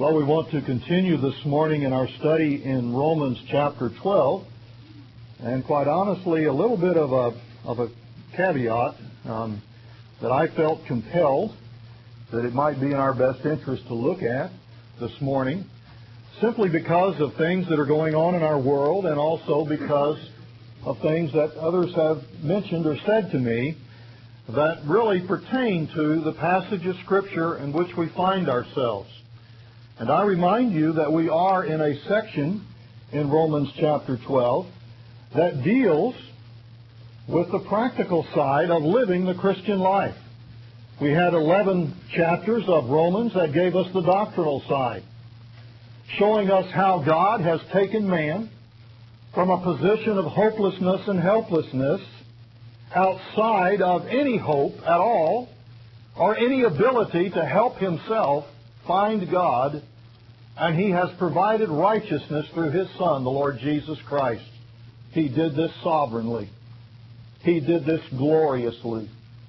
Well, we want to continue this morning in our study in Romans chapter 12. And quite honestly, a little bit of a caveat that I felt compelled that it might be in our best interest to look at this morning, simply because of things that are going on in our world and also because of things that others have mentioned or said to me that really pertain to the passage of Scripture in which we find ourselves. And I remind you that we are in a section in Romans chapter 12 that deals with the practical side of living the Christian life. We had 11 chapters of Romans that gave us the doctrinal side, showing us how God has taken man from a position of hopelessness and helplessness outside of any hope at all or any ability to help himself find God, and He has provided righteousness through His Son, the Lord Jesus Christ. He did this sovereignly. He did this gloriously.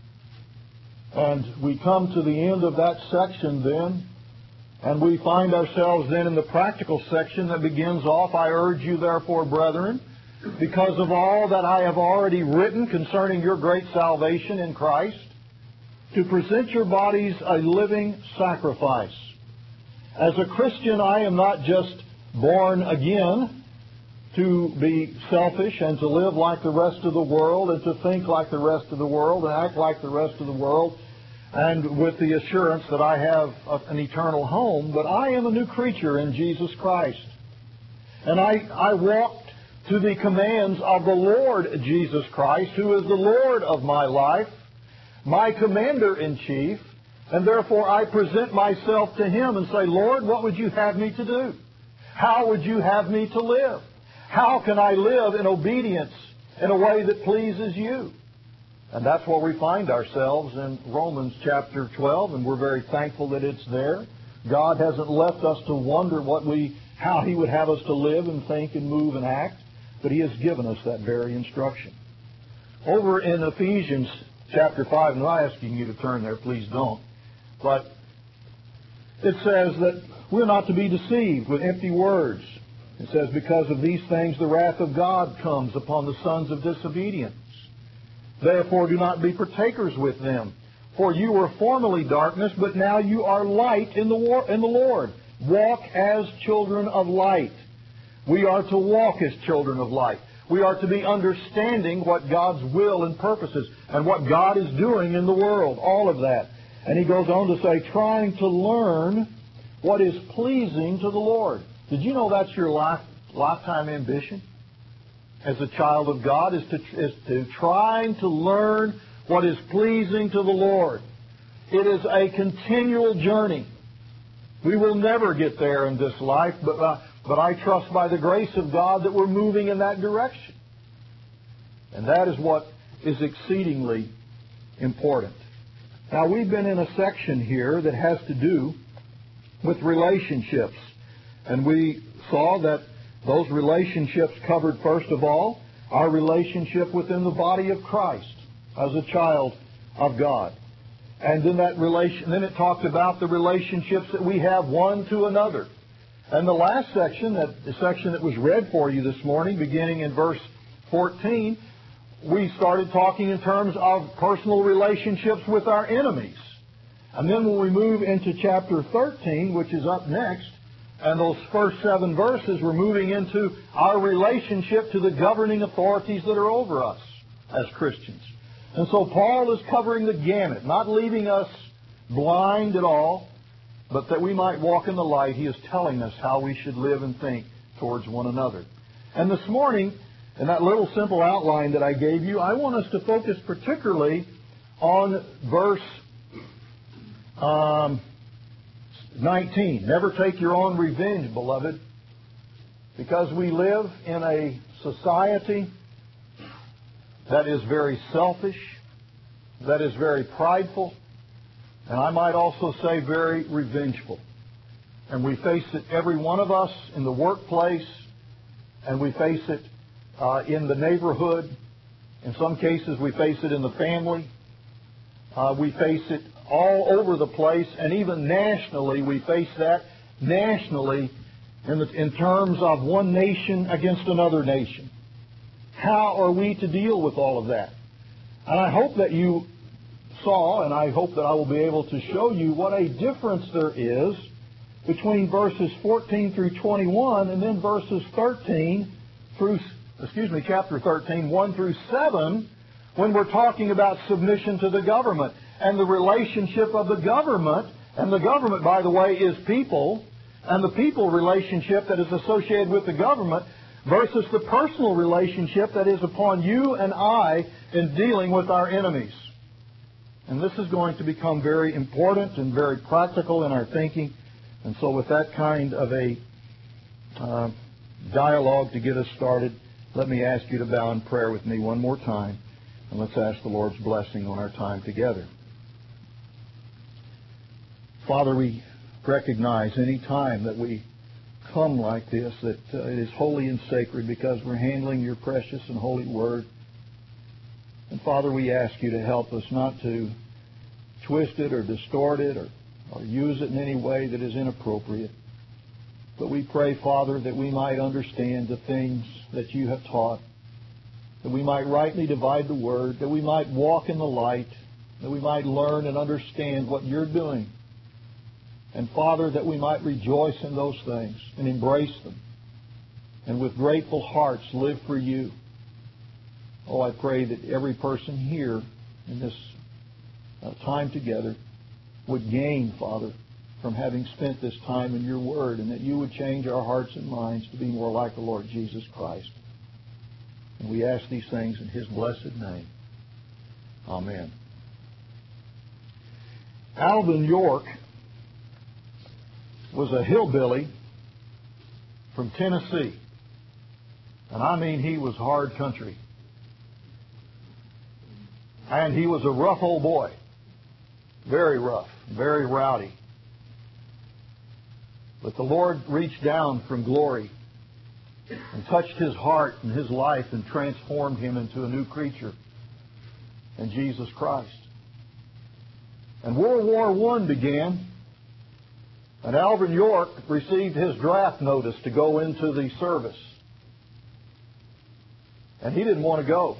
And we come to the end of that section then, and we find ourselves then in the practical section that begins off, I urge you therefore, brethren, because of all that I have already written concerning your great salvation in Christ, to present your bodies a living sacrifice. As a Christian, I am not just born again to be selfish and to live like the rest of the world and to think like the rest of the world and act like the rest of the world and with the assurance that I have an eternal home, but I am a new creature in Jesus Christ. And I walk to the commands of the Lord Jesus Christ, who is the Lord of my life, my commander-in-chief, and therefore I present myself to Him and say, Lord, what would you have me to do? How would you have me to live? How can I live in obedience in a way that pleases you? And that's where we find ourselves in Romans chapter 12, and we're very thankful that it's there. God hasn't left us to wonder how He would have us to live and think and move and act, but He has given us that very instruction. Over in Ephesians chapter 5, and I'm not asking you to turn there, please don't, but it says that we're not to be deceived with empty words. It says, because of these things the wrath of God comes upon the sons of disobedience. Therefore do not be partakers with them. For you were formerly darkness, but now you are light in the Lord. Walk as children of light. We are to walk as children of light. We are to be understanding what God's will and purposes and what God is doing in the world, all of that. And he goes on to say, trying to learn what is pleasing to the Lord. Did you know that's your lifetime ambition as a child of God, is to trying to learn what is pleasing to the Lord? It is a continual journey. We will never get there in this life, but I trust by the grace of God that we're moving in that direction. And that is what is exceedingly important. Now, we've been in a section here that has to do with relationships. And we saw that those relationships covered, first of all, our relationship within the body of Christ as a child of God. And then then it talked about the relationships that we have one to another. And the last section, the section that was read for you this morning, beginning in verse 14, we started talking in terms of personal relationships with our enemies. And then when we move into chapter 13, which is up next, and those first 7 verses, we're moving into our relationship to the governing authorities that are over us as Christians. And so Paul is covering the gamut, not leaving us blind at all, but that we might walk in the light. He is telling us how we should live and think towards one another. And this morning, in that little simple outline that I gave you, I want us to focus particularly on verse 19. Never take your own revenge, beloved, because we live in a society that is very selfish, that is very prideful, and I might also say very revengeful. And we face it, every one of us, in the workplace, and we face it in the neighborhood. In some cases, we face it in the family. We face it all over the place, and even nationally we face that nationally in terms of one nation against another nation. How are we to deal with all of that? And I hope that you saw, and I hope that I will be able to show you what a difference there is between verses 14 through 21 and then verses chapter 13, 1 through 7, when we're talking about submission to the government and the relationship of the government. And the government, by the way, is people, and the people relationship that is associated with the government versus the personal relationship that is upon you and I in dealing with our enemies. And this is going to become very important and very practical in our thinking. And so with that kind of a dialogue to get us started, let me ask you to bow in prayer with me one more time. And let's ask the Lord's blessing on our time together. Father, we recognize any time that we come like this that it is holy and sacred because we're handling your precious and holy word. And Father, we ask you to help us not to twist it or distort it or use it in any way that is inappropriate. But we pray, Father, that we might understand the things that you have taught, that we might rightly divide the word, that we might walk in the light, that we might learn and understand what you're doing. And Father, that we might rejoice in those things and embrace them, and with grateful hearts live for you. Oh, I pray that every person here in this time together would gain, Father, from having spent this time in your word, and that you would change our hearts and minds to be more like the Lord Jesus Christ. And we ask these things in his blessed name. Amen. Alvin York was a hillbilly from Tennessee. And I mean, he was hard country. And he was a rough old boy. Very rough, very rowdy. But the Lord reached down from glory and touched his heart and his life and transformed him into a new creature in Jesus Christ. And World War I began, and Alvin York received his draft notice to go into the service. And he didn't want to go,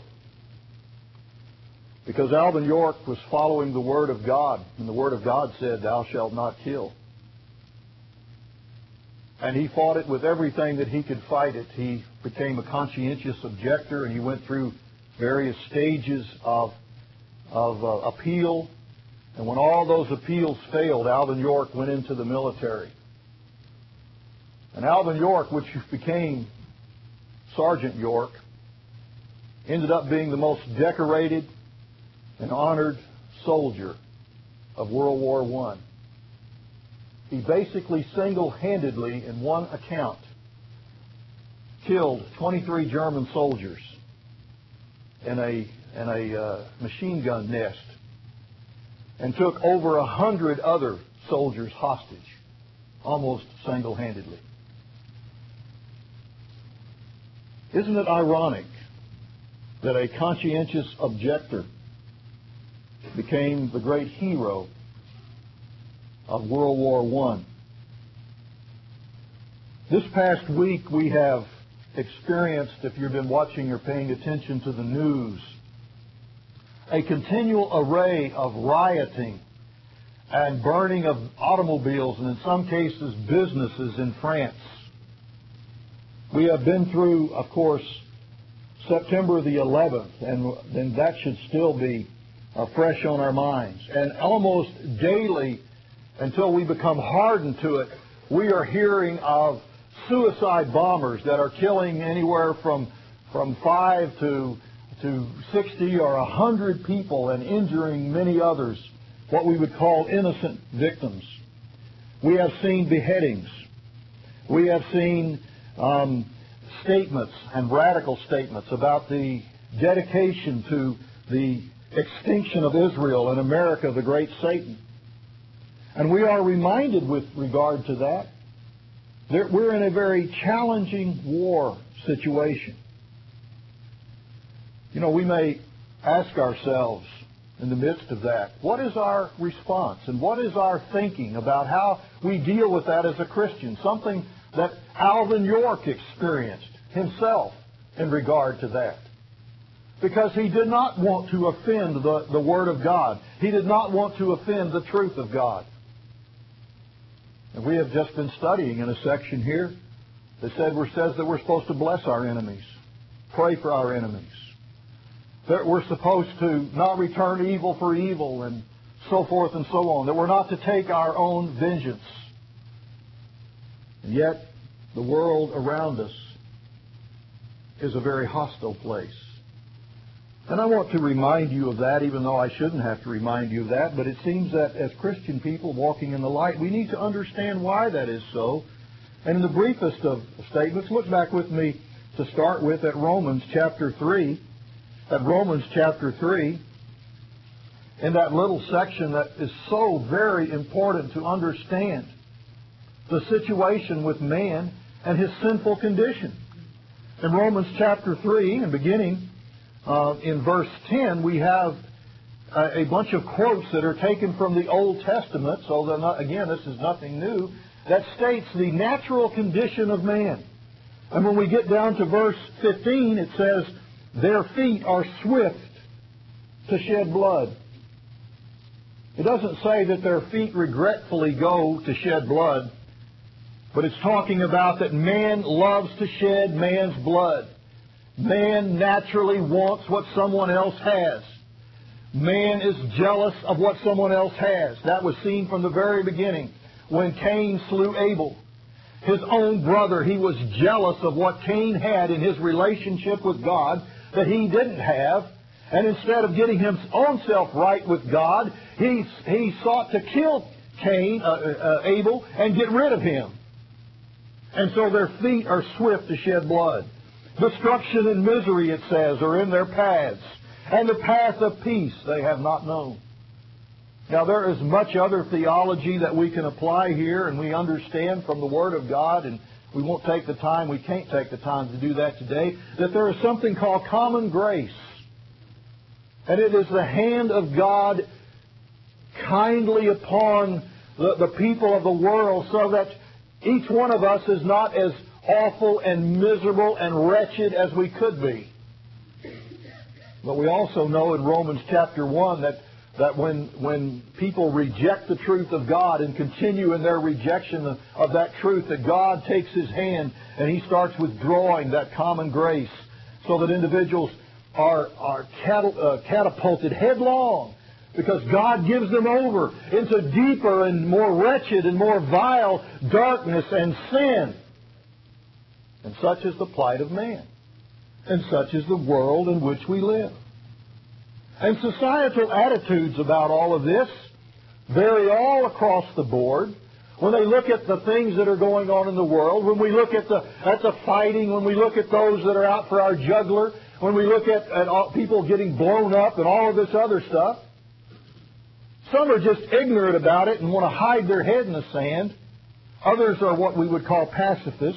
because Alvin York was following the Word of God, and the Word of God said, "Thou shalt not kill." And he fought it with everything that he could fight it. He became a conscientious objector, and he went through various stages of appeal. And when all those appeals failed, Alvin York went into the military. And Alvin York, which became Sergeant York, ended up being the most decorated and honored soldier of World War I. He basically single-handedly, in one account, killed 23 German soldiers in a machine gun nest, and took over 100 other soldiers hostage, almost single-handedly. Isn't it ironic that a conscientious objector became the great hero of World War I? This past week we have experienced, if you've been watching or paying attention to the news, a continual array of rioting and burning of automobiles and in some cases businesses in France. We have been through, of course, September the 11th, and that should still be fresh on our minds. And almost daily, until we become hardened to it, we are hearing of suicide bombers that are killing anywhere from 5 to 60 or 100 people and injuring many others, what we would call innocent victims. We have seen beheadings. We have seen statements and radical statements about the dedication to the extinction of Israel and America, the great Satan. And we are reminded with regard to that we're in a very challenging war situation. You know, we may ask ourselves, in the midst of that? What is our response and what is our thinking about how we deal with that as a Christian? Something that Alvin York experienced himself in regard to that. Because he did not want to offend the Word of God. He did not want to offend the truth of God. And we have just been studying in a section here that says that we're supposed to bless our enemies, pray for our enemies, that we're supposed to not return evil for evil and so forth and so on, that we're not to take our own vengeance. And yet, the world around us is a very hostile place. And I want to remind you of that, even though I shouldn't have to remind you of that, but it seems that as Christian people walking in the light, we need to understand why that is so. And in the briefest of statements, look back with me to start with at Romans chapter 3. At Romans chapter 3, in that little section that is so very important to understand the situation with man and his sinful condition. In Romans chapter 3, and beginning in verse 10, we have a bunch of quotes that are taken from the Old Testament, so again, this is nothing new, that states the natural condition of man. And when we get down to verse 15, it says, their feet are swift to shed blood. It doesn't say that their feet regretfully go to shed blood, but it's talking about that man loves to shed man's blood. Man naturally wants what someone else has. Man is jealous of what someone else has. That was seen from the very beginning when Cain slew Abel. His own brother, he was jealous of what Cain had in his relationship with God that he didn't have. And instead of getting his own self right with God, he sought to kill Abel and get rid of him. And so their feet are swift to shed blood. Destruction and misery, it says, are in their paths, and the path of peace they have not known. Now, there is much other theology that we can apply here, and we understand from the Word of God, and we won't take the time, we can't take the time to do that today, that there is something called common grace. And it is the hand of God kindly upon the people of the world so that each one of us is not as awful and miserable and wretched as we could be. But we also know in Romans chapter 1 that when people reject the truth of God and continue in their rejection of that truth, that God takes His hand and He starts withdrawing that common grace so that individuals are catapulted headlong because God gives them over into deeper and more wretched and more vile darkness and sin. And such is the plight of man. And such is the world in which we live. And societal attitudes about all of this vary all across the board. When they look at the things that are going on in the world, when we look at the fighting, when we look at those that are out for our jugular, when we look at people getting blown up and all of this other stuff, some are just ignorant about it and want to hide their head in the sand. Others are what we would call pacifists.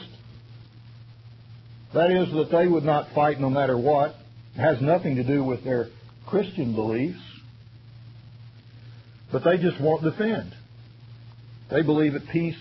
That is, that they would not fight no matter what. It has nothing to do with their Christian beliefs. But they just won't defend. They believe at peace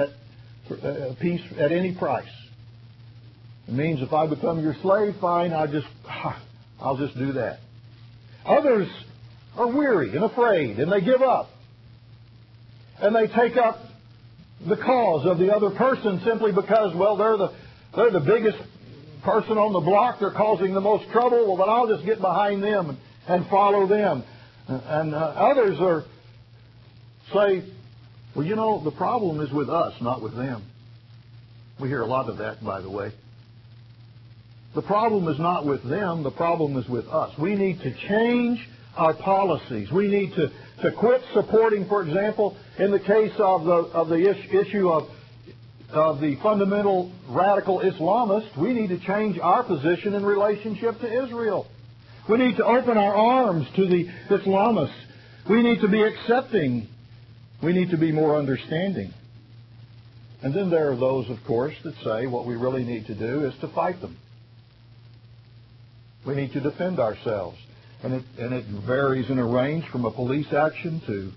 at any price. It means if I become your slave, fine, I'll just do that. Others are weary and afraid, and they give up. And they take up the cause of the other person simply because, well, they're the biggest person on the block, they're causing the most trouble, well, then I'll just get behind them and follow them. And others say, well, you know, the problem is with us, not with them. We hear a lot of that, by the way. The problem is not with them, the problem is with us. We need to change our policies. We need to quit supporting, for example, in the case of the issue of the fundamental radical Islamists, we need to change our position in relationship to Israel. We need to open our arms to the Islamists. We need to be accepting. We need to be more understanding. And then there are those, of course, that say what we really need to do is to fight them. We need to defend ourselves. And it varies in a range from a police action to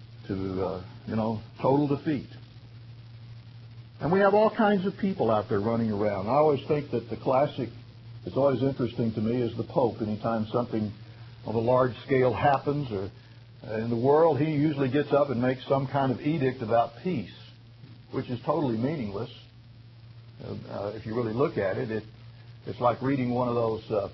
total defeat. And we have all kinds of people out there running around. I always think that the classic, it's always interesting to me, is the Pope. Anytime something of a large scale happens or in the world, he usually gets up and makes some kind of edict about peace, which is totally meaningless. If you really look at it, it's like reading one of those,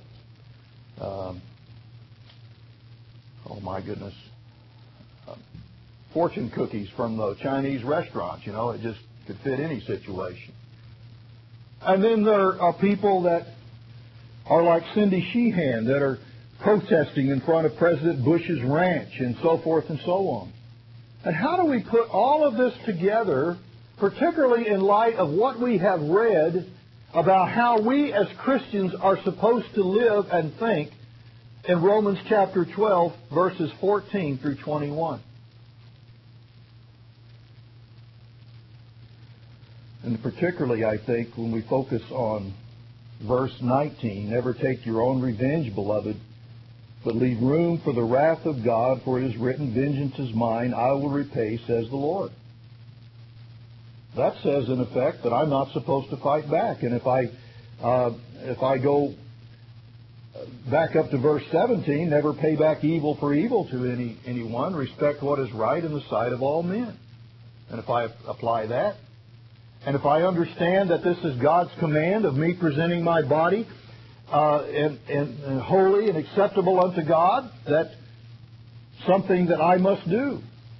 fortune cookies from the Chinese restaurants. It just could fit any situation. And then there are people that are like Cindy Sheehan that are protesting in front of President Bush's ranch and so forth and so on. And how do we put all of this together, particularly in light of what we have read about how we as Christians are supposed to live and think in Romans chapter 12, verses 14 through 21? And particularly, I think, when we focus on verse 19, never take your own revenge, beloved, but leave room for the wrath of God, for it is written, vengeance is mine, I will repay, says the Lord. That says, in effect, that I'm not supposed to fight back. And if I go back up to verse 17, never pay back evil for evil to anyone, respect what is right in the sight of all men. And if I apply that, and if I understand that this is God's command of me presenting my body and holy and acceptable unto God, that's something that I must do.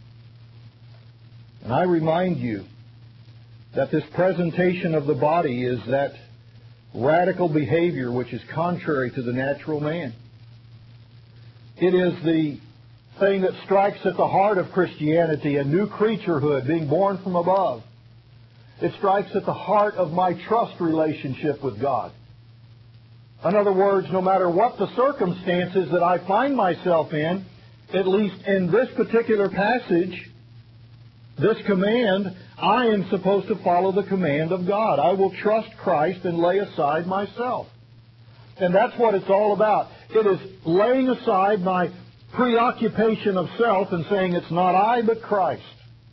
And I remind you that this presentation of the body is that radical behavior which is contrary to the natural man. It is the thing that strikes at the heart of Christianity, a new creaturehood being born from above. It strikes at the heart of my trust relationship with God. In other words, no matter what the circumstances that I find myself in, at least in this particular passage, this command, I am supposed to follow the command of God. I will trust Christ and lay aside myself. And that's what it's all about. It is laying aside my preoccupation of self and saying it's not I but Christ.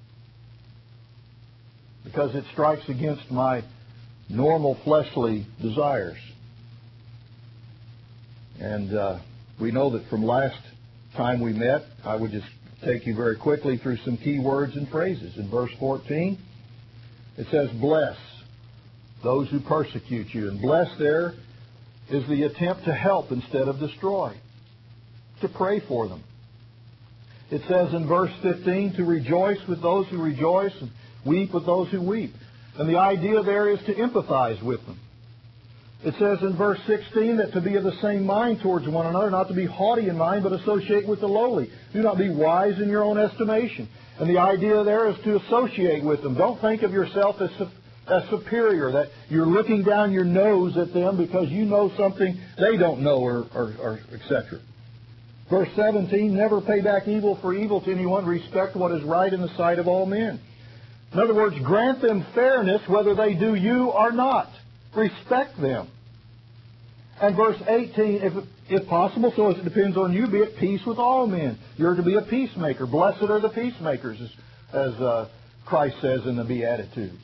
Because it strikes against my normal fleshly desires. And we know that from last time we met, I would just take you very quickly through some key words and phrases. In verse 14, it says, bless those who persecute you. And bless there is the attempt to help instead of destroy, to pray for them. It says in verse 15, to rejoice with those who rejoice and weep with those who weep. And the idea there is to empathize with them. It says in verse 16 that to be of the same mind towards one another, not to be haughty in mind, but associate with the lowly. Do not be wise in your own estimation. And the idea there is to associate with them. Don't think of yourself as superior, that you're looking down your nose at them because you know something they don't know, or etc. Verse 17, never pay back evil for evil to anyone. Respect what is right in the sight of all men. In other words, grant them fairness whether they do you or not. Respect them. And verse 18, if possible, so as it depends on you, be at peace with all men. You're to be a peacemaker. Blessed are the peacemakers, as Christ says in the Beatitudes.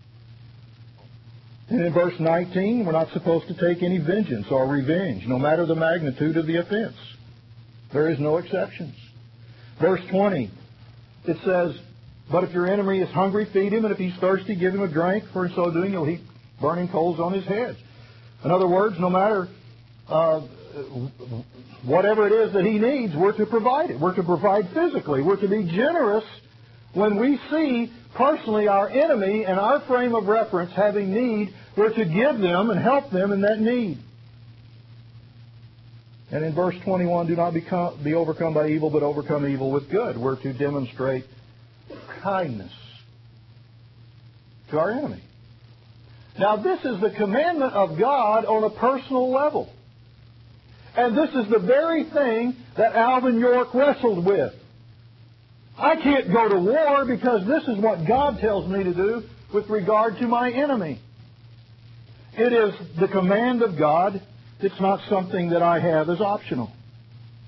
And in verse 19, we're not supposed to take any vengeance or revenge, no matter the magnitude of the offense. There is no exceptions. Verse 20, it says, but if your enemy is hungry, feed him, and if he's thirsty, give him a drink, for in so doing you'll heap burning coals on his head. In other words, no matter whatever it is that he needs, we're to provide it. We're to provide physically. We're to be generous when we see personally our enemy and our frame of reference having need. We're to give them and help them in that need. And in verse 21, do not be overcome by evil, but overcome evil with good. We're to demonstrate kindness to our enemy. Now, this is the commandment of God on a personal level. And this is the very thing that Alvin York wrestled with. I can't go to war because this is what God tells me to do with regard to my enemy. It is the command of God. It's not something that I have as optional.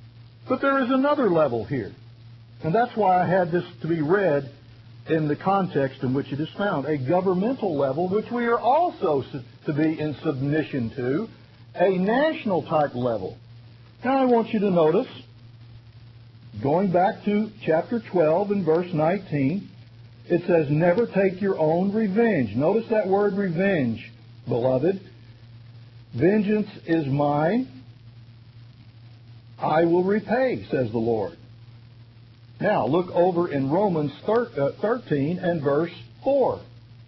But there is another level here. And that's why I had this to be read in the context in which it is found. A governmental level, which we are also to be in submission to. A national type level. Now I want you to notice, going back to chapter 12 and verse 19, it says, never take your own revenge. Notice that word revenge, beloved. Vengeance is mine. I will repay, says the Lord. Now, look over in Romans 13 and verse 4.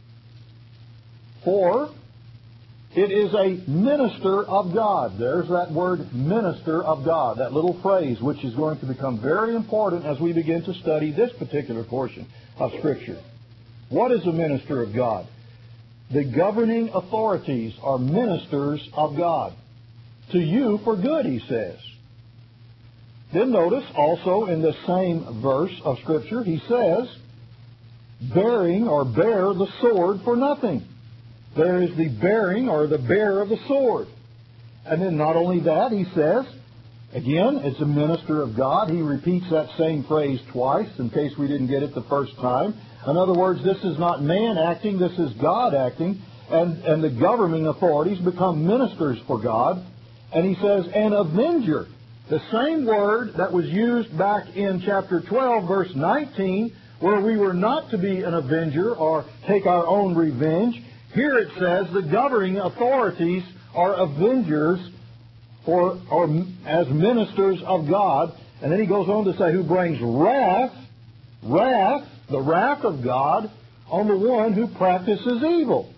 For it is a minister of God. There's that word, minister of God, that little phrase, which is going to become very important as we begin to study this particular portion of Scripture. What is a minister of God? The governing authorities are ministers of God. To you for good, he says. Then notice also in the same verse of Scripture, he says, bearing or bear the sword for nothing. There is the bearing or the bearer of the sword. And then not only that, he says, again, it's a minister of God. He repeats that same phrase twice in case we didn't get it the first time. In other words, this is not man acting, this is God acting. And the governing authorities become ministers for God. And he says, an avenger. The same word that was used back in chapter 12, verse 19, where we were not to be an avenger or take our own revenge. Here it says the governing authorities are avengers or as ministers of God. And then he goes on to say, who brings wrath, the wrath of God, on the one who practices evil.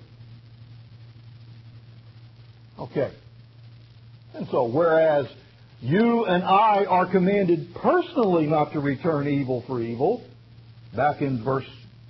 Okay. And so, whereas you and I are commanded personally not to return evil for evil, back in verse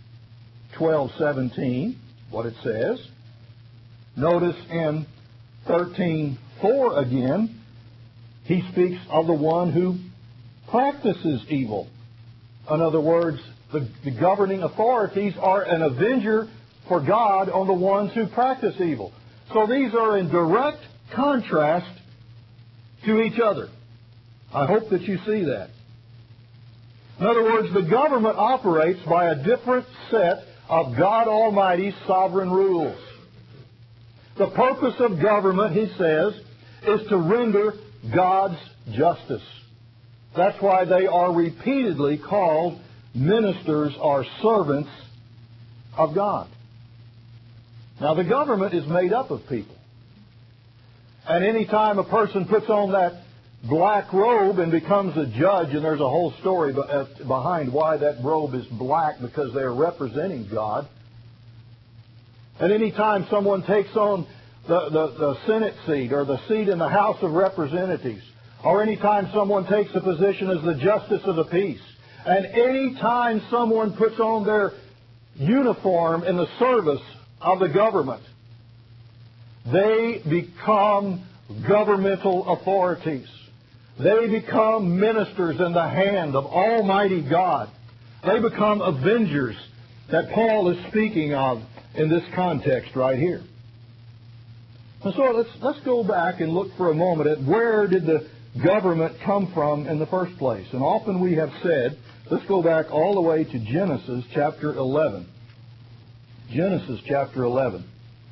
12:17, what it says. Notice in 13:4 again, he speaks of the one who practices evil. In other words, the governing authorities are an avenger for God on the ones who practice evil. So these are in direct contrast to each other. I hope that you see that. In other words, the government operates by a different set of God Almighty's sovereign rules. The purpose of government, he says, is to render God's justice. That's why they are repeatedly called ministers or servants of God. Now, the government is made up of people. And any time a person puts on that black robe and becomes a judge, and there's a whole story behind why that robe is black, because they're representing God. And any time someone takes on the Senate seat or the seat in the House of Representatives, or any time someone takes a position as the Justice of the Peace, and any time someone puts on their uniform in the service of the government, they become governmental authorities. They become ministers in the hand of Almighty God. They become avengers that Paul is speaking of in this context right here. And so let's go back and look for a moment at where did the government come from in the first place. And often we have said, let's go back all the way to Genesis chapter 11. Genesis chapter 11.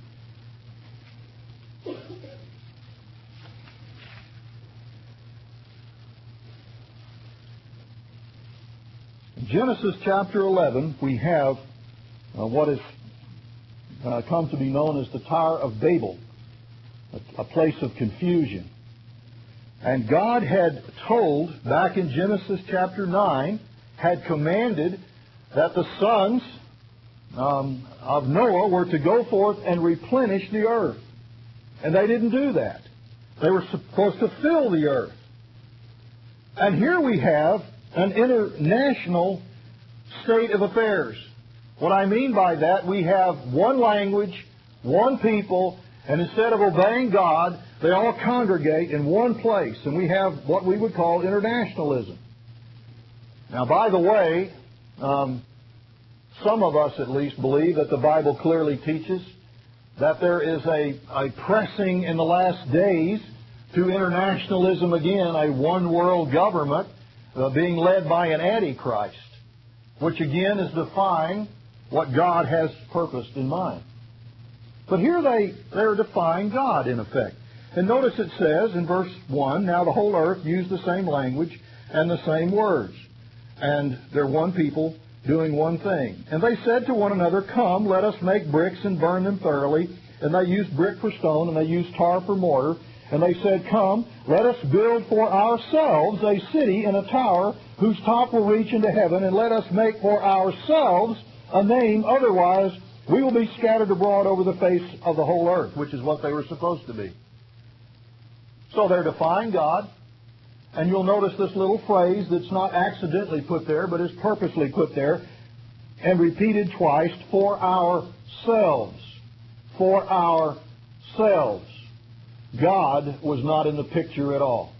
In Genesis chapter 11, we have what has come to be known as the Tower of Babel, a place of confusion. And God had told, back in Genesis chapter 9, had commanded that the sons of Noah were to go forth and replenish the earth. And they didn't do that. They were supposed to fill the earth. And here we have an international state of affairs. What I mean by that, we have one language, one people, and instead of obeying God, they all congregate in one place. And we have what we would call internationalism. Now, by the way, some of us at least believe that the Bible clearly teaches that there is a pressing in the last days to internationalism again, a one-world government being led by an Antichrist, which again is defying what God has purposed in mind. But here they're defying God, in effect. And notice it says in verse 1, now the whole earth used the same language and the same words. And they're one people doing one thing. And they said to one another, come, let us make bricks and burn them thoroughly. And they used brick for stone, and they used tar for mortar. And they said, come, let us build for ourselves a city and a tower whose top will reach into heaven, and let us make for ourselves a name, otherwise we will be scattered abroad over the face of the whole earth, which is what they were supposed to be. So they're defying God. And you'll notice this little phrase that's not accidentally put there, but is purposely put there and repeated twice, for ourselves. For ourselves. God was not in the picture at all.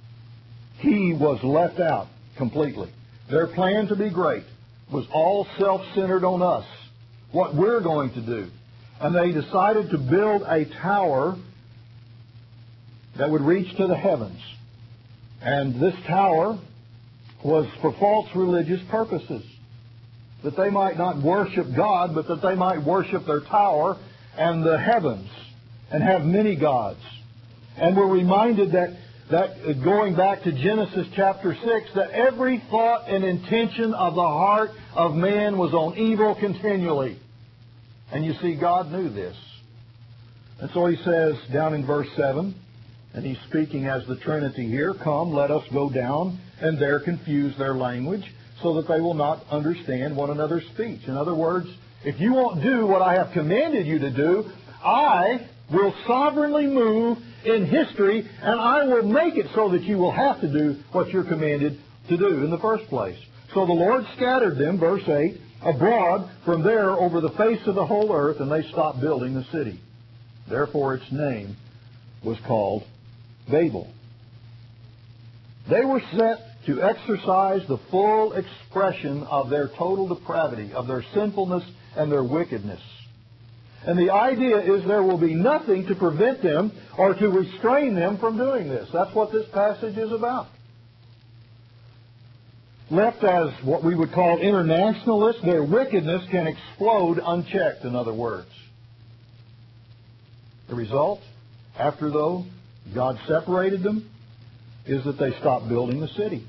He was left out completely. Their plan to be great was all self-centered on us, what we're going to do. And they decided to build a tower that would reach to the heavens. And this tower was for false religious purposes, that they might not worship God, but that they might worship their tower and the heavens and have many gods. And we're reminded that going back to Genesis chapter 6, that every thought and intention of the heart of man was on evil continually. And you see, God knew this. And so he says down in verse 7, and he's speaking as the Trinity here, come, let us go down and there confuse their language so that they will not understand one another's speech. In other words, if you won't do what I have commanded you to do, I will sovereignly move in history, and I will make it so that you will have to do what you're commanded to do in the first place. So the Lord scattered them, verse 8, abroad from there over the face of the whole earth, and they stopped building the city. Therefore its name was called Babel. They were set to exercise the full expression of their total depravity, of their sinfulness and their wickedness. And the idea is there will be nothing to prevent them or to restrain them from doing this. That's what this passage is about. Left as what we would call internationalists, their wickedness can explode unchecked, in other words. The result, after though God separated them, is that they stopped building the city.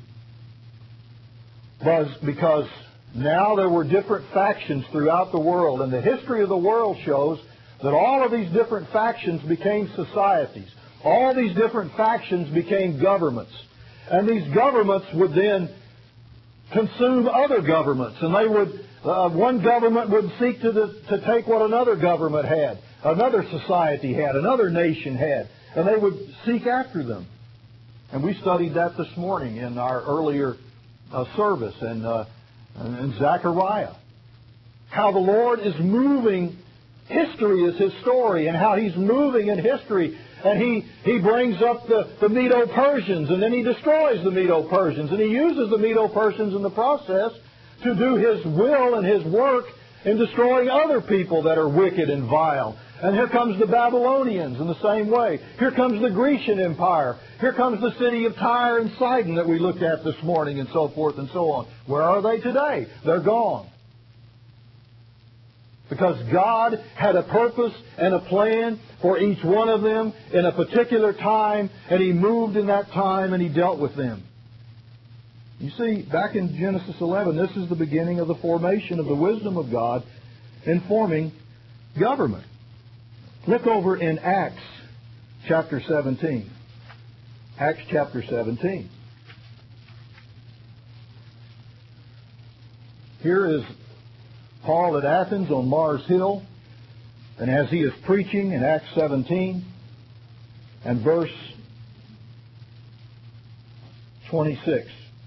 Because now there were different factions throughout the world, and the history of the world shows that all of these different factions became societies. All these different factions became governments. And these governments would then consume other governments, and they would one government would seek to take what another government had, another society had, another nation had, and they would seek after them. And we studied that this morning in our earlier service in Zechariah. How the Lord is moving. History is His story, and how He's moving in history. And He brings up the Medo-Persians, and then He destroys the Medo-Persians. And He uses the Medo-Persians in the process to do His will and His work in destroying other people that are wicked and vile. And here comes the Babylonians in the same way. Here comes the Grecian Empire. Here comes the city of Tyre and Sidon that we looked at this morning, and so forth and so on. Where are they today? They're gone. Because God had a purpose and a plan for each one of them in a particular time, and He moved in that time and He dealt with them. You see, back in Genesis 11, this is the beginning of the formation of the wisdom of God in forming government. Look over in Acts chapter 17. Acts chapter 17. Here is Paul at Athens on Mars Hill, and as he is preaching in Acts 17 and verse 26,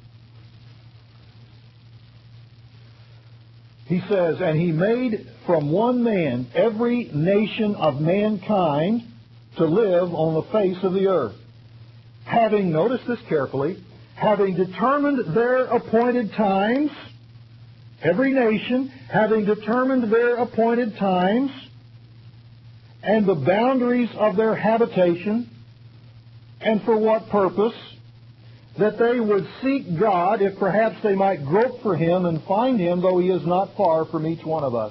he says, and He made from one man every nation of mankind to live on the face of the earth, having, notice this carefully, having determined their appointed times, every nation having determined their appointed times and the boundaries of their habitation, And for what purpose? That they would seek God, if perhaps they might grope for Him and find Him, though He is not far from each one of us.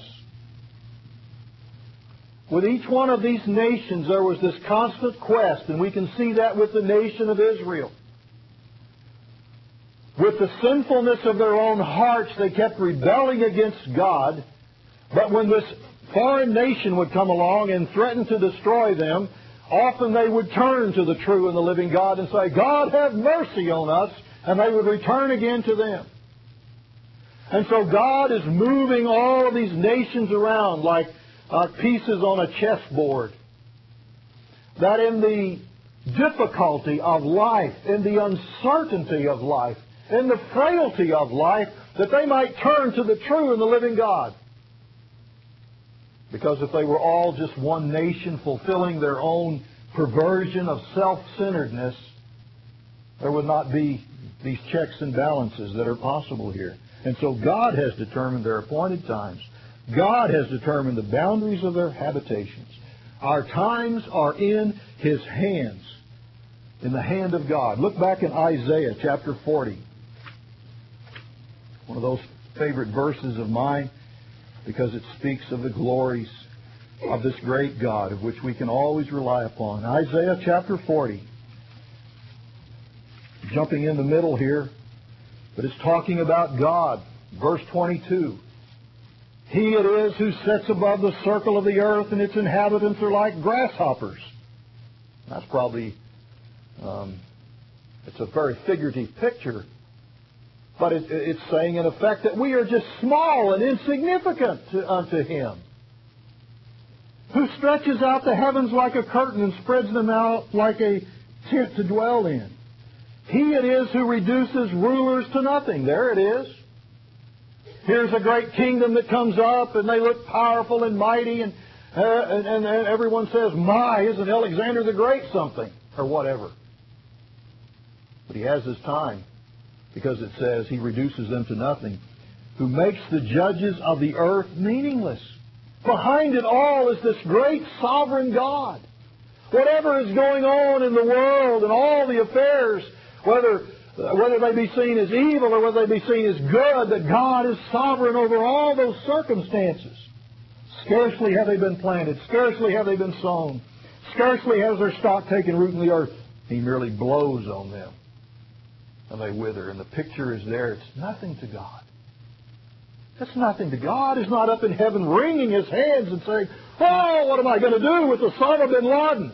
With each one of these nations, there was this constant quest, and we can see that with the nation of Israel. With the sinfulness of their own hearts, they kept rebelling against God. But when this foreign nation would come along and threaten to destroy them, often they would turn to the true and the living God and say, God, have mercy on us, and they would return again to them. And so God is moving all of these nations around like pieces on a chessboard. That in the difficulty of life, in the uncertainty of life, in the frailty of life, that they might turn to the true and the living God. Because if they were all just one nation fulfilling their own perversion of self-centeredness, there would not be these checks and balances that are possible here. And so God has determined their appointed times. God has determined the boundaries of their habitations. Our times are in His hands, in the hand of God. Look back in Isaiah chapter 40. One of those favorite verses of mine, because it speaks of the glories of this great God of which we can always rely upon. Isaiah chapter 40. Jumping in the middle here, but it's talking about God. Verse 22. He it is who sits above the circle of the earth, and its inhabitants are like grasshoppers. That's probably, it's a very figurative picture, but it's saying in effect that we are just small and insignificant unto Him, who stretches out the heavens like a curtain and spreads them out like a tent to dwell in. He it is who reduces rulers to nothing. There it is. Here's a great kingdom that comes up, and they look powerful and mighty, and everyone says, my, isn't Alexander the Great something, or whatever. But he has his time, because it says He reduces them to nothing, who makes the judges of the earth meaningless. Behind it all is this great sovereign God. Whatever is going on in the world and all the affairs, whether they be seen as evil or whether they be seen as good, that God is sovereign over all those circumstances. Scarcely have they been planted, scarcely have they been sown, scarcely has their stock taken root in the earth. He merely blows on them, and they wither. And the picture is there. It's nothing to God. It's nothing to God. He's not up in heaven wringing His hands and saying, oh, what am I going to do with the son of bin Laden?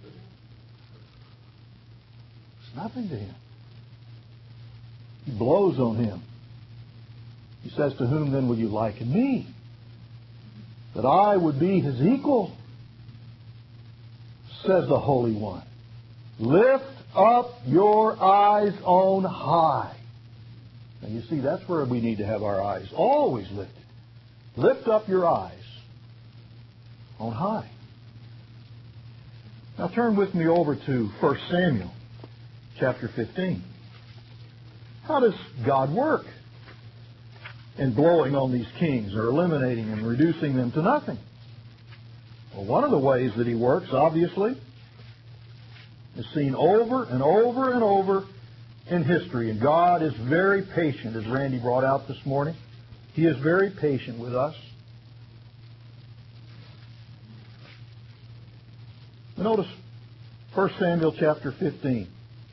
It's nothing to Him. He blows on him. He says, to whom then will you liken me? That I would be His equal? Says the Holy One. Lift up your eyes on high. Now you see, that's where we need to have our eyes always lifted. Lift up your eyes on high. Now turn with me over to 1 Samuel chapter 15. How does God work in blowing on these kings or eliminating and reducing them to nothing? Well, one of the ways that He works, obviously, is seen over and over and over in history. And God is very patient, as Randy brought out this morning. He is very patient with us. Notice 1 Samuel chapter 15.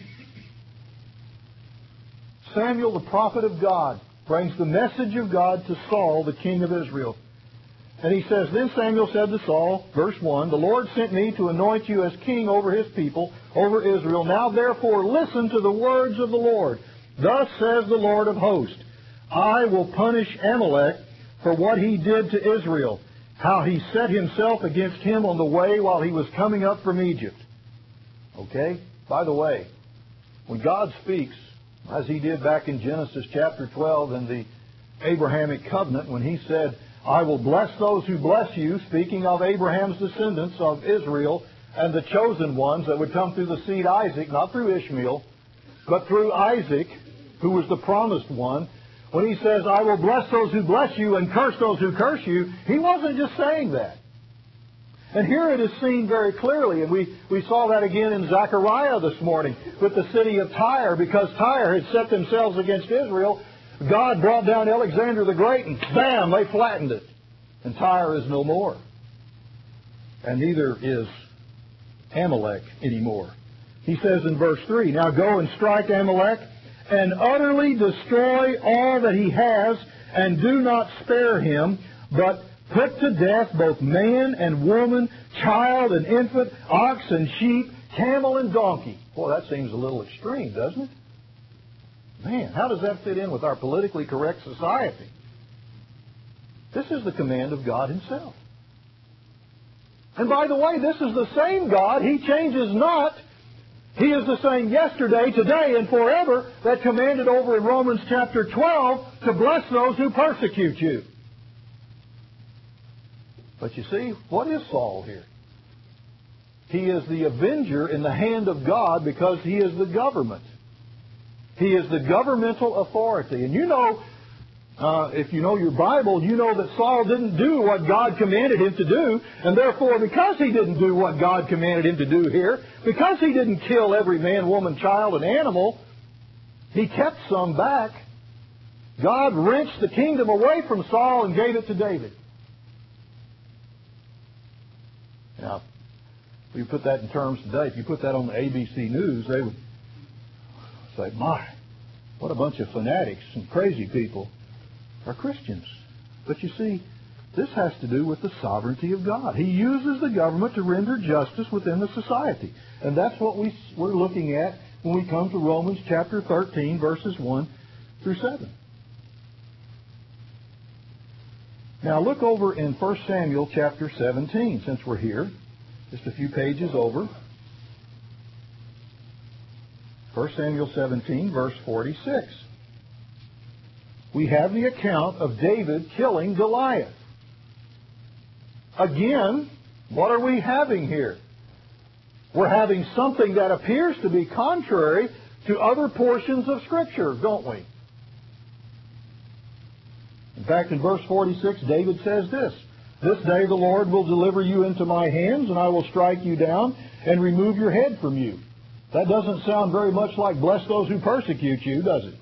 Samuel, the prophet of God, brings the message of God to Saul, the king of Israel. And he says, Then Samuel said to Saul, verse 1, The Lord sent me to anoint you as king over His people, over Israel. Now therefore listen to the words of the Lord. Thus says the Lord of hosts, I will punish Amalek for what he did to Israel, how he set himself against him on the way while he was coming up from Egypt. Okay? By the way, when God speaks, as He did back in Genesis chapter 12 in the Abrahamic covenant, when He said, I will bless those who bless you, speaking of Abraham's descendants of Israel and the chosen ones that would come through the seed Isaac, not through Ishmael, but through Isaac, who was the promised one. When He says, I will bless those who bless you and curse those who curse you, He wasn't just saying that. And here it is seen very clearly, and we saw that again in Zechariah this morning with the city of Tyre. Because Tyre had set themselves against Israel, God brought down Alexander the Great, and bam, they flattened it. And Tyre is no more. And neither is Amalek anymore. He says in verse 3, "Now go and strike Amalek, and utterly destroy all that he has, and do not spare him, but put to death both man and woman, child and infant, ox and sheep, camel and donkey." Boy, that seems a little extreme, doesn't it? Man, how does that fit in with our politically correct society? This is the command of God Himself. And by the way, this is the same God. He changes not. He is the same yesterday, today, and forever that commanded over in Romans chapter 12 to bless those who persecute you. But you see, what is Saul here? He is the avenger in the hand of God because he is the government. He is the governmental authority. And you know, if you know your Bible, you know that Saul didn't do what God commanded him to do. And therefore, because he didn't do what God commanded him to do here, because he didn't kill every man, woman, child, and animal, he kept some back. God wrenched the kingdom away from Saul and gave it to David. Now, if you put that in terms today, if you put that on the ABC News, they would say, "My, what a bunch of fanatics and crazy people are Christians." But you see, this has to do with the sovereignty of God. He uses the government to render justice within the society. And that's what we're looking at when we come to Romans chapter 13, verses 1 through 7. Now look over in 1 Samuel chapter 17, since we're here. Just a few pages over. 1 Samuel 17, verse 46. We have the account of David killing Goliath. Again, what are we having here? We're having something that appears to be contrary to other portions of Scripture, don't we? In fact, in verse 46, David says this, "This day the Lord will deliver you into my hands, and I will strike you down and remove your head from you." That doesn't sound very much like "bless those who persecute you," does it?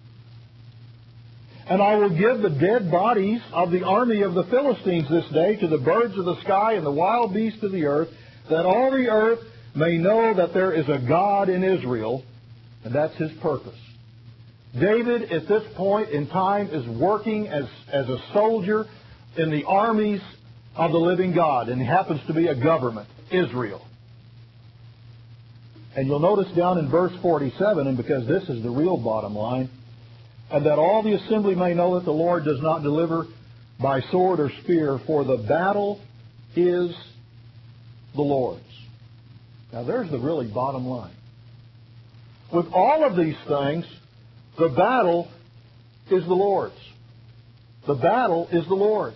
"And I will give the dead bodies of the army of the Philistines this day to the birds of the sky and the wild beasts of the earth, that all the earth may know that there is a God in Israel." And that's his purpose. David, at this point in time, is working as a soldier in the armies of the living God, and he happens to be a government, Israel. And you'll notice down in verse 47, and because this is the real bottom line, "And that all the assembly may know that the Lord does not deliver by sword or spear, for the battle is the Lord's." Now there's the really bottom line. With all of these things, the battle is the Lord's. The battle is the Lord's.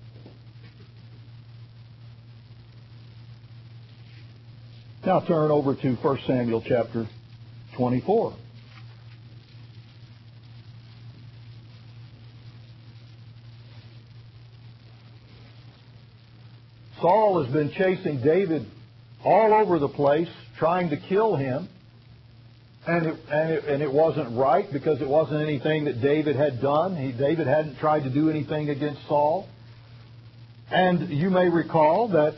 Now turn over to 1 Samuel chapter 24. Saul has been chasing David all over the place, trying to kill him. And it wasn't right because it wasn't anything that David had done. David hadn't tried to do anything against Saul. And you may recall that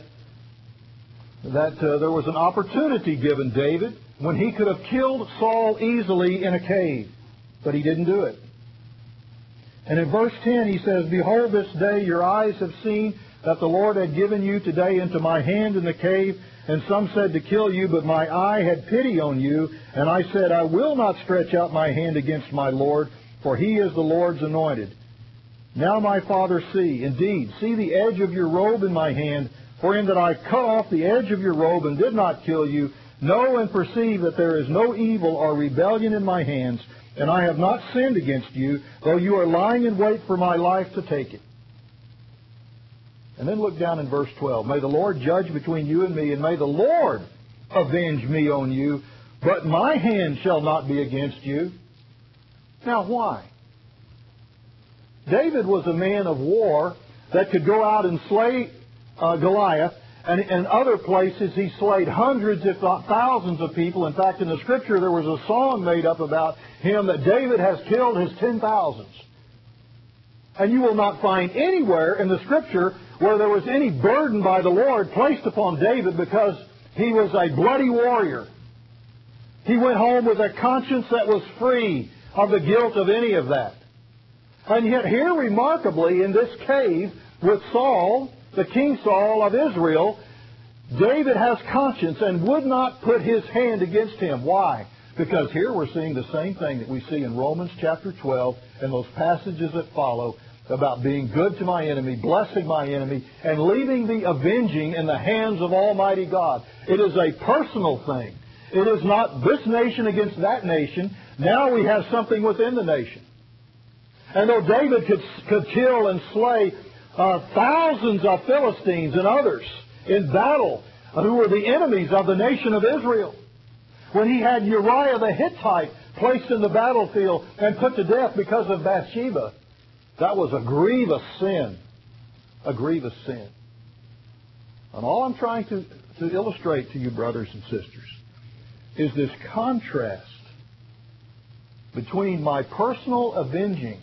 there was an opportunity given David when he could have killed Saul easily in a cave. But he didn't do it. And in verse 10 he says, "Behold, this day your eyes have seen that the Lord had given you today into my hand in the cave, and some said to kill you, but my eye had pity on you, and I said, I will not stretch out my hand against my Lord, for he is the Lord's anointed. Now my father, see the edge of your robe in my hand, for in that I cut off the edge of your robe and did not kill you. Know and perceive that there is no evil or rebellion in my hands, and I have not sinned against you, though you are lying in wait for my life to take it." And then look down in verse 12. "May the Lord judge between you and me, and may the Lord avenge me on you, but my hand shall not be against you." Now why? David was a man of war that could go out and slay Goliath And in other places, he slayed hundreds, if not thousands of people. In fact, in the Scripture, there was a song made up about him that David has killed his 10,000s. And you will not find anywhere in the Scripture where there was any burden by the Lord placed upon David because he was a bloody warrior. He went home with a conscience that was free of the guilt of any of that. And yet here, remarkably, in this cave with Saul, the King Saul of Israel, David has conscience and would not put his hand against him. Why? Because here we're seeing the same thing that we see in Romans chapter 12 and those passages that follow about being good to my enemy, blessing my enemy, and leaving the avenging in the hands of Almighty God. It is a personal thing. It is not this nation against that nation. Now we have something within the nation. And though David could kill and slay thousands of Philistines and others in battle who were the enemies of the nation of Israel, when he had Uriah the Hittite placed in the battlefield and put to death because of Bathsheba, that was a grievous sin. A grievous sin. And all I'm trying to illustrate to you, brothers and sisters, is this contrast between my personal avenging,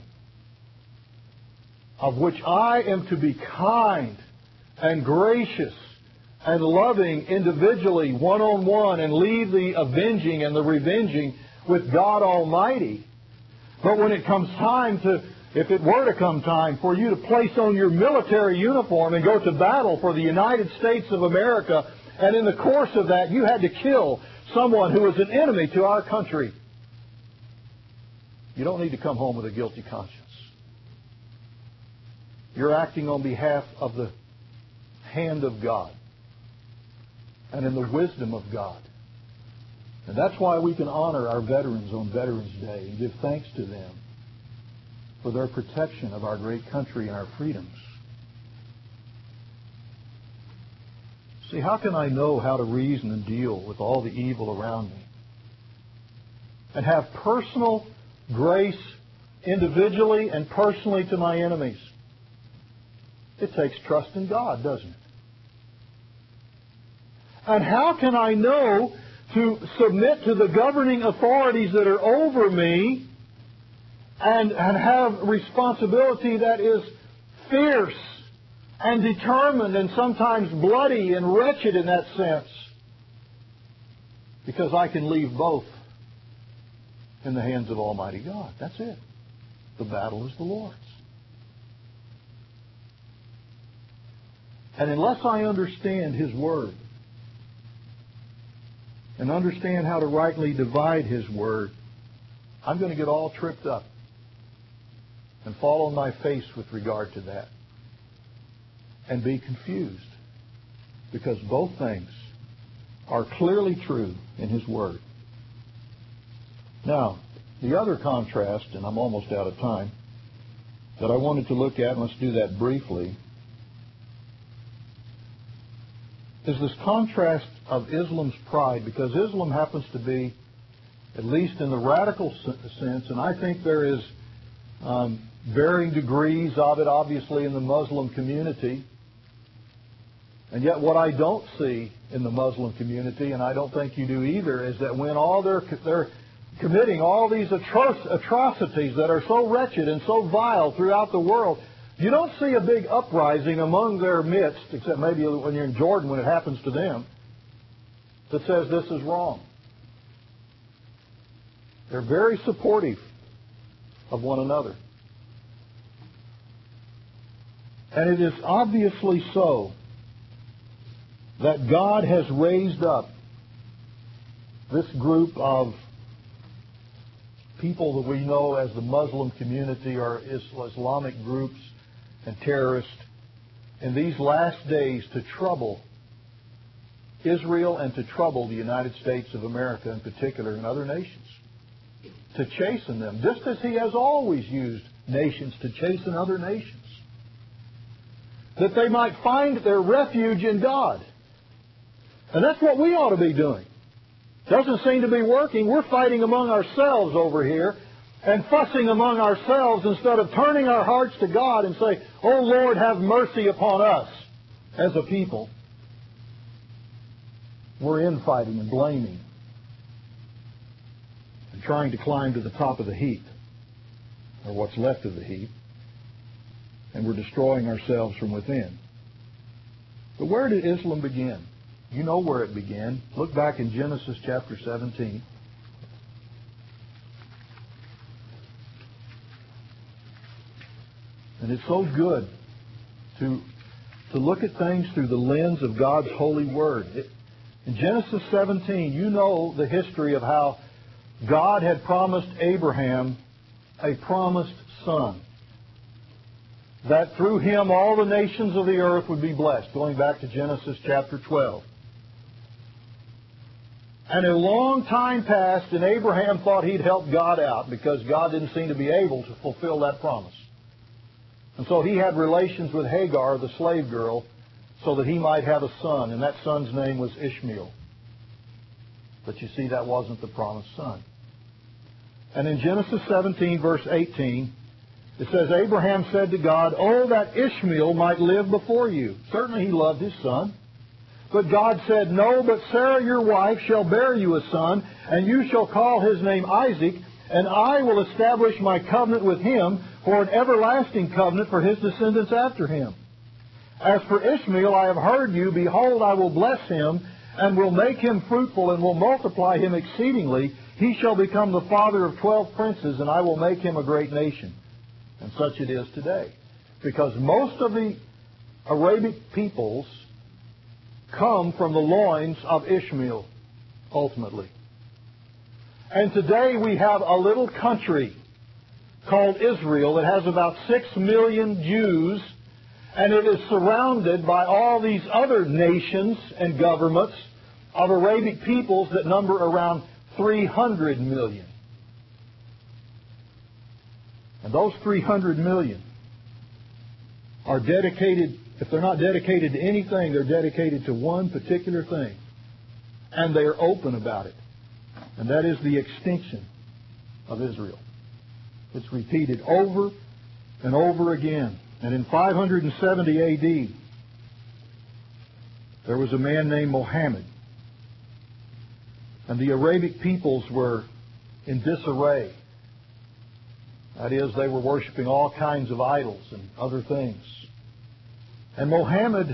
of which I am to be kind and gracious and loving individually, one-on-one, and leave the avenging and the revenging with God Almighty. But when it comes time if it were to come time for you to place on your military uniform and go to battle for the United States of America, and in the course of that you had to kill someone who was an enemy to our country, you don't need to come home with a guilty conscience. You're acting on behalf of the hand of God and in the wisdom of God. And that's why we can honor our veterans on Veterans Day and give thanks to them for their protection of our great country and our freedoms. See, how can I know how to reason and deal with all the evil around me and have personal grace individually and personally to my enemies? It takes trust in God, doesn't it? And how can I know to submit to the governing authorities that are over me and have responsibility that is fierce and determined and sometimes bloody and wretched in that sense? Because I can leave both in the hands of Almighty God. That's it. The battle is the Lord's. And unless I understand His Word and understand how to rightly divide His Word, I'm going to get all tripped up and fall on my face with regard to that and be confused, because both things are clearly true in His Word. Now, the other contrast, and I'm almost out of time, that I wanted to look at, and let's do that briefly, is this contrast of Islam's pride, because Islam happens to be, at least in the radical sense, and I think there is varying degrees of it, obviously, in the Muslim community. And yet what I don't see in the Muslim community, and I don't think you do either, is that when all they're committing all these atrocities that are so wretched and so vile throughout the world, you don't see a big uprising among their midst, except maybe when you're in Jordan when it happens to them, that says this is wrong. They're very supportive of one another. And it is obviously so that God has raised up this group of people that we know as the Muslim community or Islamic groups and terrorists in these last days to trouble Israel and to trouble the United States of America in particular and other nations, to chasten them, just as He has always used nations to chasten other nations, that they might find their refuge in God. And that's what we ought to be doing. Doesn't seem to be working. We're fighting among ourselves over here and fussing among ourselves instead of turning our hearts to God and say, "Oh Lord, have mercy upon us as a people." we're infighting and blaming and trying to climb to the top of the heap, or what's left of the heap, and we're destroying ourselves from within. But where did Islam begin? You know where it began. Look back in Genesis chapter 17. And it's so good to look at things through the lens of God's holy word. In Genesis 17, you know the history of how God had promised Abraham a promised son, that through him all the nations of the earth would be blessed, going back to Genesis chapter 12. And a long time passed, and Abraham thought he'd helped God out because God didn't seem to be able to fulfill that promise. And so he had relations with Hagar, the slave girl, so that he might have a son, and that son's name was Ishmael. But you see, that wasn't the promised son. And in Genesis 17, verse 18, it says, Abraham said to God, "Oh, that Ishmael might live before you." Certainly he loved his son. But God said, "No, but Sarah your wife shall bear you a son, and you shall call his name Isaac, and I will establish my covenant with him for an everlasting covenant for his descendants after him. As for Ishmael, I have heard you. Behold, I will bless him, and will make him fruitful, and will multiply him exceedingly. He shall become the father of 12 princes, and I will make him a great nation." And such it is today. Because most of the Arabic peoples come from the loins of Ishmael, ultimately. And today we have a little country called Israel that has about 6 million Jews, and it is surrounded by all these other nations and governments of Arabic peoples that number around 300 million. And those 300 million are dedicated, if they're not dedicated to anything, they're dedicated to one particular thing. And they are open about it. And that is the extinction of Israel. It's repeated over and over again. And in 570 A.D., there was a man named Mohammed. And the Arabic peoples were in disarray. That is, they were worshiping all kinds of idols and other things. And Mohammed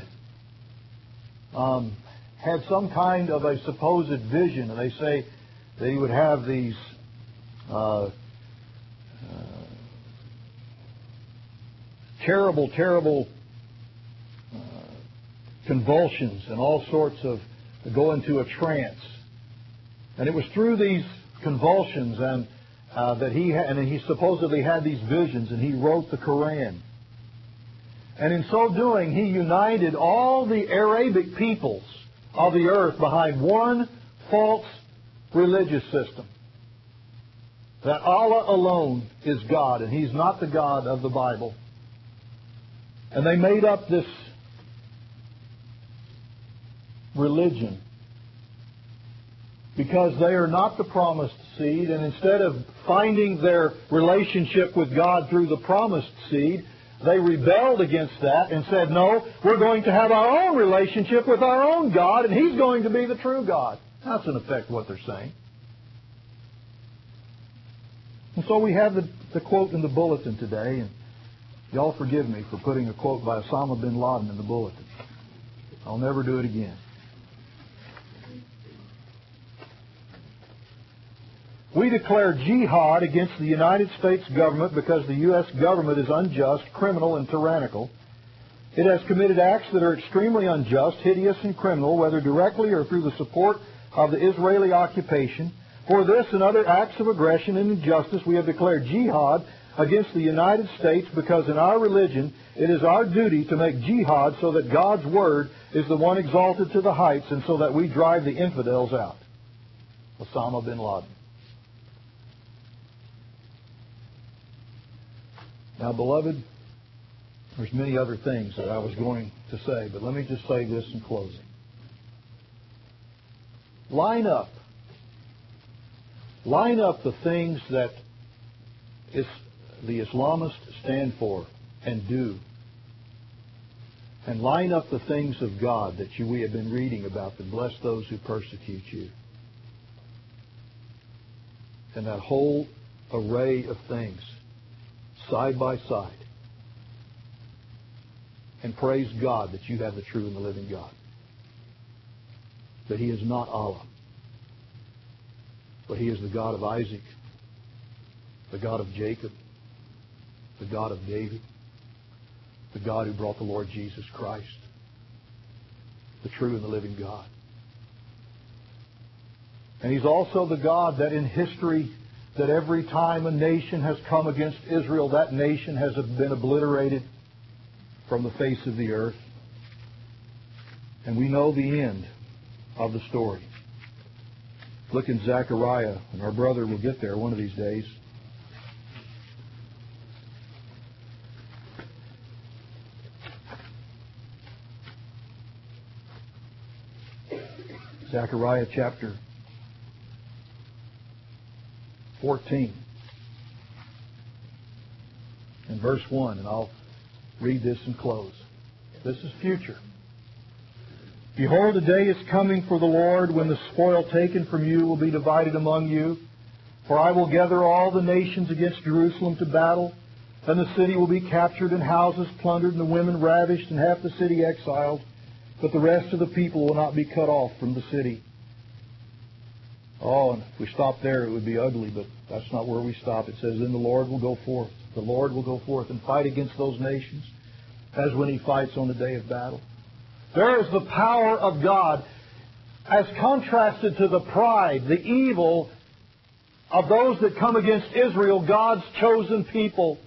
had some kind of a supposed vision. And they say that he would have these terrible convulsions and all sorts of go into a trance. And it was through these convulsions and that he supposedly had these visions, and he wrote the Quran. And in so doing, he united all the Arabic peoples of the earth behind one false religious system. That Allah alone is God, and He's not the God of the Bible. And they made up this religion because they are not the promised seed, and instead of finding their relationship with God through the promised seed, they rebelled against that and said, "No, we're going to have our own relationship with our own God, and He's going to be the true God." That's in effect what they're saying. And so we have the quote in the bulletin today, and y'all forgive me for putting a quote by Osama bin Laden in the bulletin. I'll never do it again. We declare jihad against the United States government because the U.S. government is unjust, criminal, and tyrannical. It has committed acts that are extremely unjust, hideous, and criminal, whether directly or through the support of the Israeli occupation. For this and other acts of aggression and injustice, we have declared jihad against the United States because in our religion it is our duty to make jihad so that God's Word is the one exalted to the heights and so that we drive the infidels out. Osama bin Laden. Now, beloved, there's many other things that I was going to say, but let me just say this in closing. Line up the things that the Islamists stand for and do, and line up the things of God that we have been reading about that bless those who persecute you. And that whole array of things, side by side. And praise God that you have the true and the living God. That He is not Allah, but He is the God of Isaac, the God of Jacob, the God of David, the God who brought the Lord Jesus Christ, the true and the living God. And He's also the God that in history, that every time a nation has come against Israel, that nation has been obliterated from the face of the earth. And we know the end of the story. Look in Zechariah, and our brother will get there one of these days. Zechariah chapter 14 and verse 1, and I'll read this and close. This is future. Behold, a day is coming for the Lord when the spoil taken from you will be divided among you. For I will gather all the nations against Jerusalem to battle, and the city will be captured, and houses plundered, and the women ravished, and half the city exiled. But the rest of the people will not be cut off from the city. Oh, and if we stop there, it would be ugly, but that's not where we stop. It says, then the Lord will go forth. The Lord will go forth and fight against those nations, as when He fights on the day of battle. There is the power of God as contrasted to the pride, the evil of those that come against Israel, God's chosen people.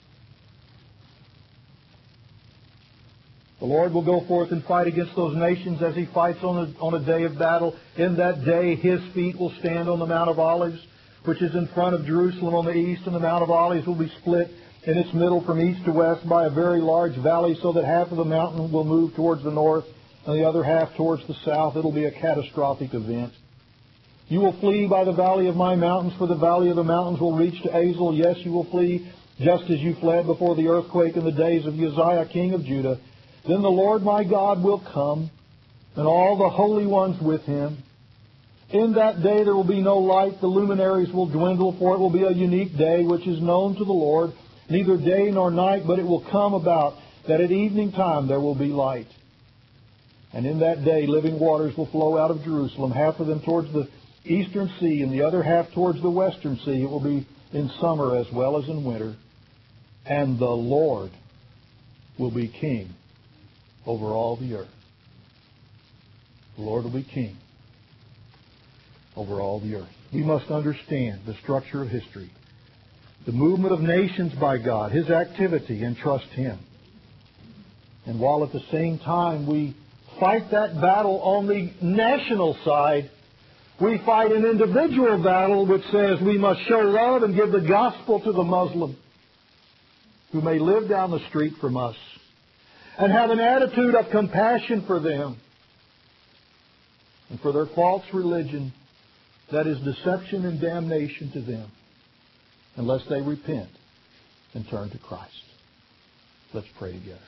The Lord will go forth and fight against those nations as He fights on a day of battle. In that day, His feet will stand on the Mount of Olives, which is in front of Jerusalem on the east, and the Mount of Olives will be split in its middle from east to west by a very large valley, so that half of the mountain will move towards the north and the other half towards the south. It'll be a catastrophic event. You will flee by the valley of my mountains, for the valley of the mountains will reach to Azel. Yes, you will flee just as you fled before the earthquake in the days of Uzziah, king of Judah. Then the Lord my God will come, and all the holy ones with Him. In that day there will be no light. The luminaries will dwindle, for it will be a unique day which is known to the Lord, neither day nor night, but it will come about that at evening time there will be light. And in that day living waters will flow out of Jerusalem, half of them towards the eastern sea, and the other half towards the western sea. It will be in summer as well as in winter. And the Lord will be king over all the earth. The Lord will be king over all the earth. We must understand the structure of history, the movement of nations by God, His activity, and trust Him. And while at the same time we fight that battle on the national side, we fight an individual battle which says we must show love and give the gospel to the Muslim who may live down the street from us, and have an attitude of compassion for them and for their false religion that is deception and damnation to them, unless they repent and turn to Christ. Let's pray together.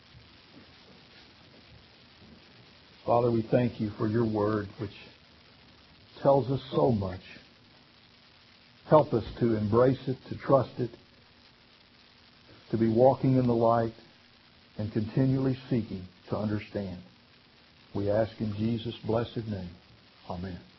Father, we thank You for Your Word, which tells us so much. Help us to embrace it, to trust it, to be walking in the light, and continually seeking to understand. We ask in Jesus' blessed name. Amen.